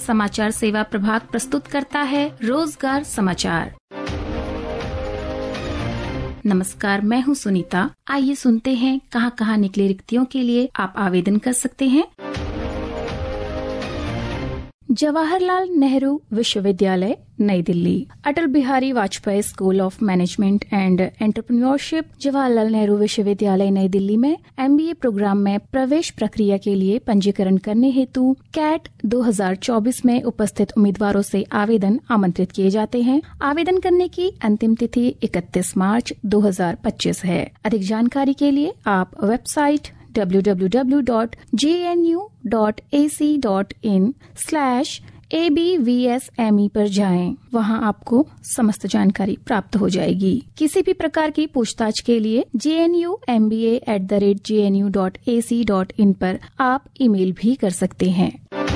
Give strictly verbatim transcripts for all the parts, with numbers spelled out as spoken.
समाचार सेवा प्रभाग प्रस्तुत करता है रोजगार समाचार। नमस्कार, मैं हूं सुनीता। आइए सुनते हैं कहां कहां निकली रिक्तियों के लिए आप आवेदन कर सकते हैं। जवाहरलाल नेहरू विश्वविद्यालय, New Delhi. Atal Bihari Vajpayee school of management and entrepreneurship, Jawaharlal Nehru विश्वविद्यालय, नई दिल्ली में एमबीए प्रोग्राम में प्रवेश प्रक्रिया के लिए पंजीकरण करने हेतु कैट दो हज़ार चौबीस में उपस्थित उम्मीदवारों से आवेदन आमंत्रित किए जाते हैं। आवेदन करने की अंतिम तिथि इकतीस मार्च दो हज़ार पच्चीस है। अधिक जानकारी के लिए आप website W W W dot J N U dot A C dot in slash A B V S M E पर जाएं। वहां आपको समस्त जानकारी प्राप्त हो जाएगी। किसी भी प्रकार की पूछताछ के लिए J N U M B A at the rate J N U dot A C dot in पर आप ईमेल भी कर सकते हैं।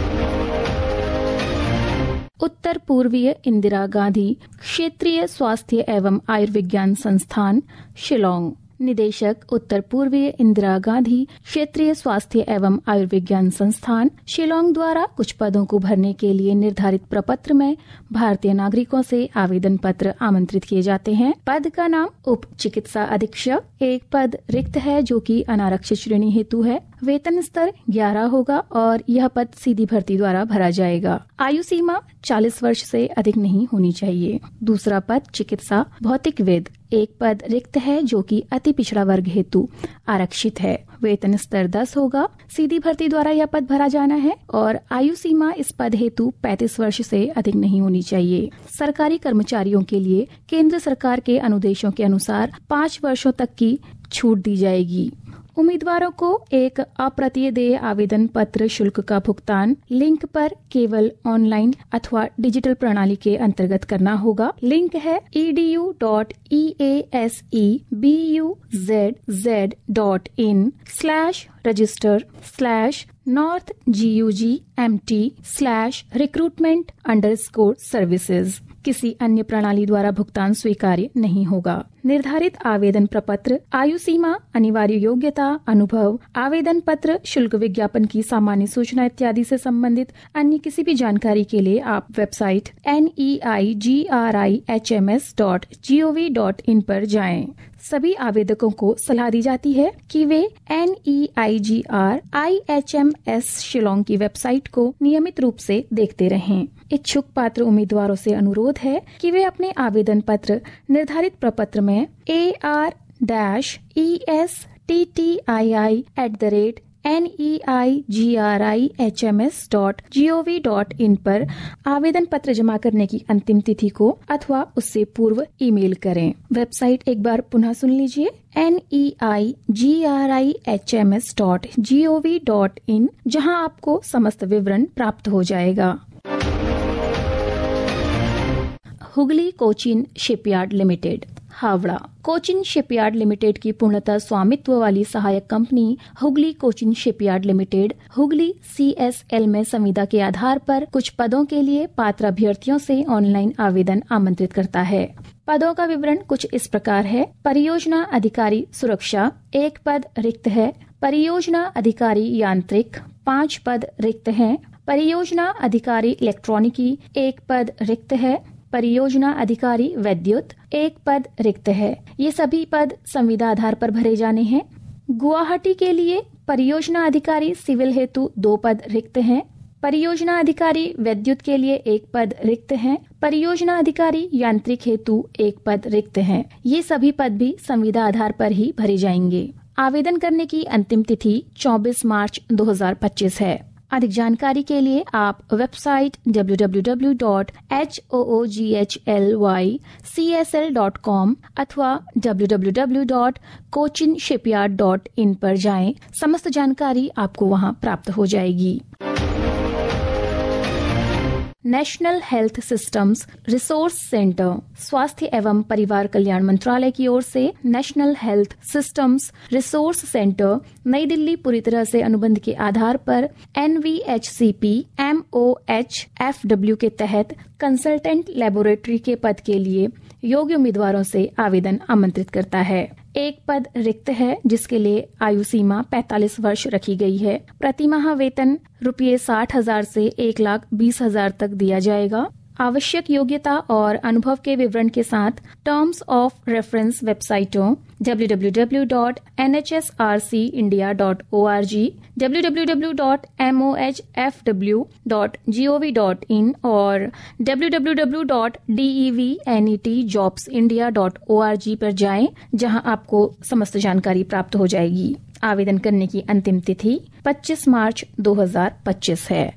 उत्तर पूर्वीय इंदिरा गांधी क्षेत्रीय स्वास्थ्य एवं आयुर्विज्ञान संस्थान, शिलोंग। निदेशक, उत्तर पूर्वीय इंदिरा गांधी क्षेत्रीय स्वास्थ्य एवं आयुर्विज्ञान संस्थान, शिलोंग द्वारा कुछ पदों को भरने के लिए निर्धारित प्रपत्र में भारतीय नागरिकों से आवेदन पत्र आमंत्रित किए जाते हैं। पद का नाम उप चिकित्सा अधीक्षक। एक पद रिक्त है जो कि अनारक्षित श्रेणी हेतु है। वेतन स्तर ग्यारह होगा और यह पद सीधी भर्ती द्वारा भरा जाएगा। आयु सीमा चालीस वर्ष से अधिक नहीं होनी चाहिए। दूसरा पद चिकित्सा भौतिकविद। एक पद रिक्त है जो कि अति पिछड़ा वर्ग हेतु आरक्षित है। वेतन स्तर दस होगा। सीधी भर्ती द्वारा यह पद भरा जाना है और आयु सीमा इस पद हेतु पैंतीस वर्ष से अधिक नहीं होनी चाहिए। सरकारी कर्मचारियों के लिए केंद्र सरकार के अनुदेशों के अनुसार पाँच वर्षों तक की छूट दी जाएगी। उम्मीदवारों को एक अप्रत्यदेय आवेदन पत्र शुल्क का भुगतान लिंक पर केवल ऑनलाइन अथवा डिजिटल प्रणाली के अंतर्गत करना होगा। लिंक है E D U dot E A S E B U Z Z dot in slash register slash north G U G M T slash recruitment underscore services. किसी अन्य प्रणाली द्वारा भुगतान स्वीकार्य नहीं होगा। निर्धारित आवेदन प्रपत्र, आयु सीमा, अनिवार्य योग्यता, अनुभव, आवेदन पत्र, शुल्क विज्ञापन की सामान्य सूचना इत्यादि से संबंधित अन्य किसी भी जानकारी के लिए आप website N E I G R I H M S dot G O V dot in पर जाएं। सभी आवेदकों को सलाह दी जाती है कि वे N E I G R I H M S Shillong की वेबसाइट को नियमित रूप से देखते रहें। इच्छुक पात्र उम्मीदवारों से अनुरोध है कि वे अपने आवेदन पत्र निर्धारित प्रपत्र में A R dash E S T T I I at the rate N E I G R I H M S dot G O V dot in पर आवेदन पत्र जमा करने की अंतिम तिथि को अथवा उससे पूर्व ईमेल करें। वेबसाइट एक बार पुनः सुन लीजिए, N E I G R I H M S dot G O V dot in, जहां आपको समस्त विवरण प्राप्त हो जाएगा। Hooghly Cochin shipyard limited, Howrah. Cochin shipyard limited की पूर्णतः स्वामित्व वाली सहायक company Hooghly Cochin shipyard limited Hooghly C S L में संविदा के आधार पर कुछ पदों के लिए पात्र अभ्यर्थियों से ऑनलाइन आवेदन आमंत्रित करता है। पदों का विवरण कुछ इस प्रकार है। परियोजना अधिकारी सुरक्षा, एक पद रिक्त है। परियोजना अधिकारी यांत्रिक, पाँच पद रिक्त हैं। परियोजना अधिकारी इलेक्ट्रॉनिकी, एक पद रिक्त है। परियोजना अधिकारी वैद्युत, एक पद रिक्त है। ये सभी पद संविदा आधार पर भरे जाने हैं। गुवाहाटी के लिए परियोजना अधिकारी सिविल हेतु दो पद रिक्त हैं। परियोजना अधिकारी वैद्युत के लिए एक पद रिक्त है। परियोजना अधिकारी यांत्रिक हेतु एक पद रिक्त है। ये सभी पद भी संविदा आधार पर ही भरे जाएंगे। आवेदन करने की अंतिम तिथि चौबीस मार्च दो हज़ार पच्चीस है। अधिक जानकारी के लिए आप website W W W dot H O O G H L Y C S L dot com अथवा W W W dot Cochin shipyard dot in पर जाएं। समस्त जानकारी आपको वहां प्राप्त हो जाएगी। National Health Systems Resource Centre, स्वास्थ्य एवं परिवार कल्याण मंत्रालय की ओर से National Health Systems Resource Centre New Delhi पूरी तरह से अनुबंध के आधार पर N V H C P M O H F W के तहत कंसल्टेंट लेबोरेटरी के पद के लिए योग्य उम्मीदवारों से आवेदन आमंत्रित करता है। एक पद रिक्त है जिसके लिए आयु सीमा पैंतालीस वर्ष रखी गई है। प्रतिमाह वेतन रुपये साठ हजार से एक लाख बीस हजार तक दिया जाएगा। आवश्यक योग्यता और अनुभव के विवरण के साथ टर्म्स ऑफ रेफरेंस वेबसाइटों W W W dot N H S R C India dot O R G, W W W dot M O H F W dot G O V dot in और W W W dot D E V N E T jobs India dot O R G पर जाएं, जहां आपको समस्त जानकारी प्राप्त हो जाएगी। आवेदन करने की अंतिम तिथि पच्चीस मार्च दो हजार पच्चीस है।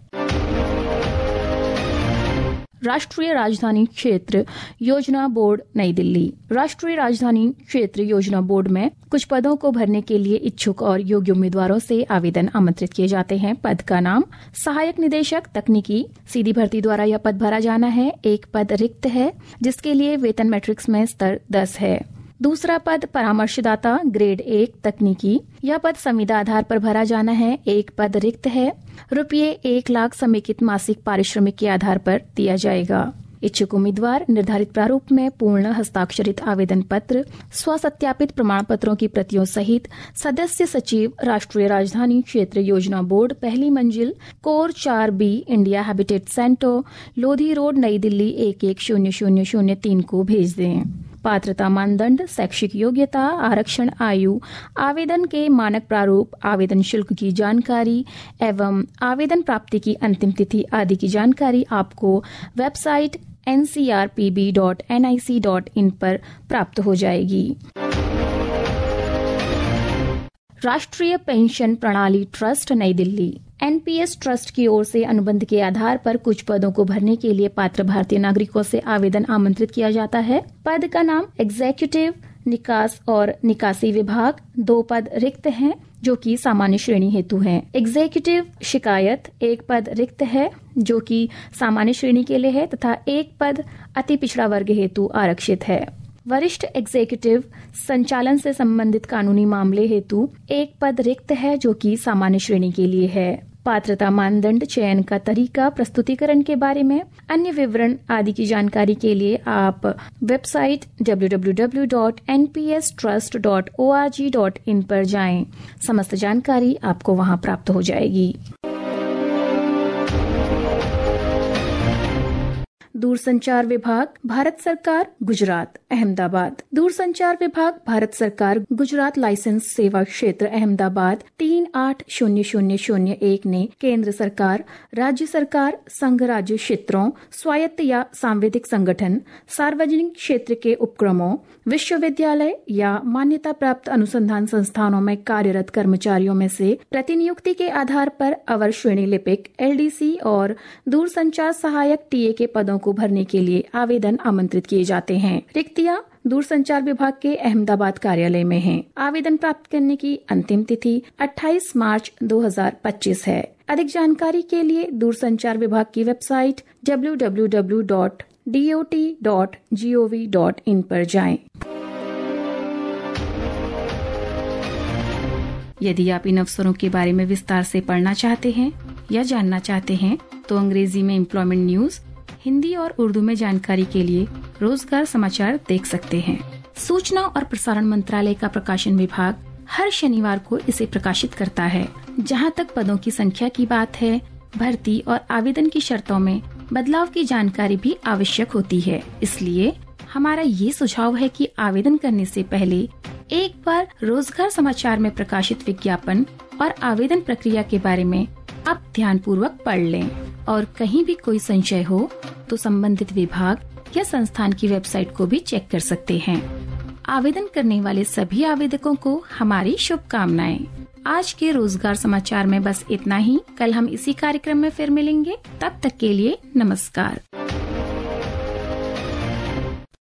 राष्ट्रीय राजधानी क्षेत्र योजना बोर्ड नई दिल्ली। राष्ट्रीय राजधानी क्षेत्र योजना बोर्ड में कुछ पदों को भरने के लिए इच्छुक और योग्य उम्मीदवारों से आवेदन आमंत्रित किए जाते हैं। पद का नाम सहायक निदेशक तकनीकी, सीधी भर्ती द्वारा यह पद भरा जाना है। एक पद रिक्त है जिसके लिए वेतन मैट्रिक्स में स्तर दस है। दूसरा पद परामर्शदाता ग्रेड एक तकनीकी, यह पद संविदा आधार पर भरा जाना है। एक पद रिक्त है, रुपये एक लाख समेकित मासिक पारिश्रमिक के आधार पर दिया जाएगा। इच्छुक उम्मीदवार निर्धारित प्रारूप में पूर्ण हस्ताक्षरित आवेदन पत्र, स्वसत्यापित प्रमाण पत्रों की प्रतियों सहित सदस्य सचिव राष्ट्रीय राजधानी क्षेत्र योजना बोर्ड पहली मंजिल कोर चार B India Habitat Centre Lodhi road New Delhi एक एक शून्य शून्य शून्य तीन को भेज दें। पात्रता मानदंड, शैक्षिक योग्यता, आरक्षण आयु, आवेदन के मानक प्रारूप, आवेदन शुल्क की जानकारी एवं आवेदन प्राप्ति की अंतिम तिथि आदि की जानकारी आपको website N C R P B dot N I C dot in पर प्राप्त हो जाएगी। राष्ट्रीय पेंशन प्रणाली trust New Delhi. N P S trust की ओर से अनुबंध के आधार पर कुछ पदों को भरने के लिए पात्र भारतीय नागरिकों से आवेदन आमंत्रित किया जाता है। पद का नाम एग्जीक्यूटिव निकास और निकासी विभाग। दो पद रिक्त हैं जो कि सामान्य श्रेणी हेतु हैं। एग्जीक्यूटिव शिकायत एक पद रिक्त है जो कि सामान्य श्रेणी के लिए है तथा एक पद अति पिछड़ा वर्ग हेतु आरक्षित है। वरिष्ठ एग्जीक्यूटिव संचालन से संबंधित कानूनी मामले हेतु एक पद रिक्त है जो कि सामान्य श्रेणी के लिए है। पात्रता मानदंड, चयन का तरीका, प्रस्तुतिकरण के बारे में अन्य विवरण आदि की जानकारी के लिए आप website W W W dot N P S trust dot O R G dot in पर जाएं। समस्त जानकारी आपको वहां प्राप्त हो जाएगी। दूरसंचार विभाग, भारत सरकार, गुजरात, अहमदाबाद। दूरसंचार विभाग, भारत सरकार, गुजरात लाइसेंस सेवा क्षेत्र अहमदाबाद तीन आठ शून्य शून्य शून्य एक ने केंद्र सरकार, राज्य सरकार, संघ राज्य क्षेत्रों, स्वायत्त या सांविधिक संगठन, सार्वजनिक क्षेत्र के उपक्रमों, विश्वविद्यालय या मान्यता प्राप्त अनुसंधान संस्थानों में कार्यरत कर्मचारियों में से प्रतिनियुक्ति के आधार पर अवर श्रेणी लिपिक, एल डी सी और दूरसंचार सहायक टी ए के पदों को भरने के लिए आवेदन आमंत्रित किए जाते हैं। रिक्तियां दूरसंचार विभाग के अहमदाबाद कार्यालय में हैं। आवेदन प्राप्त करने की अंतिम तिथि अट्ठाईस मार्च दो हजार पच्चीस है। अधिक जानकारी के लिए दूरसंचार विभाग की website W W W dot D O T dot G O V dot in पर जाएं। यदि आप इन अवसरों के बारे में विस्तार से पढ़ना चाहते हैं या जानना चाहते हैं तो अंग्रेजी में एम्प्लॉयमेंट न्यूज, हिंदी और उर्दू में जानकारी के लिए रोजगार समाचार देख सकते हैं। सूचना और प्रसारण मंत्रालय का प्रकाशन विभाग हर शनिवार को इसे प्रकाशित करता है। जहां तक पदों की संख्या की बात है, भर्ती और आवेदन की शर्तों में बदलाव की जानकारी भी आवश्यक होती है। इसलिए हमारा ये सुझाव है कि आवेदन करने से पहले एक बार रोजगार समाचार में प्रकाशित विज्ञापन और आवेदन प्रक्रिया के बारे में आप ध्यान पूर्वक पढ़ लें और कहीं भी कोई संशय हो तो संबंधित विभाग या संस्थान की वेबसाइट को भी चेक कर सकते हैं। आवेदन करने वाले सभी आवेदकों को हमारी शुभकामनाएं। आज के रोजगार समाचार में बस इतना ही। कल हम इसी कार्यक्रम में फिर मिलेंगे। तब तक के लिए नमस्कार।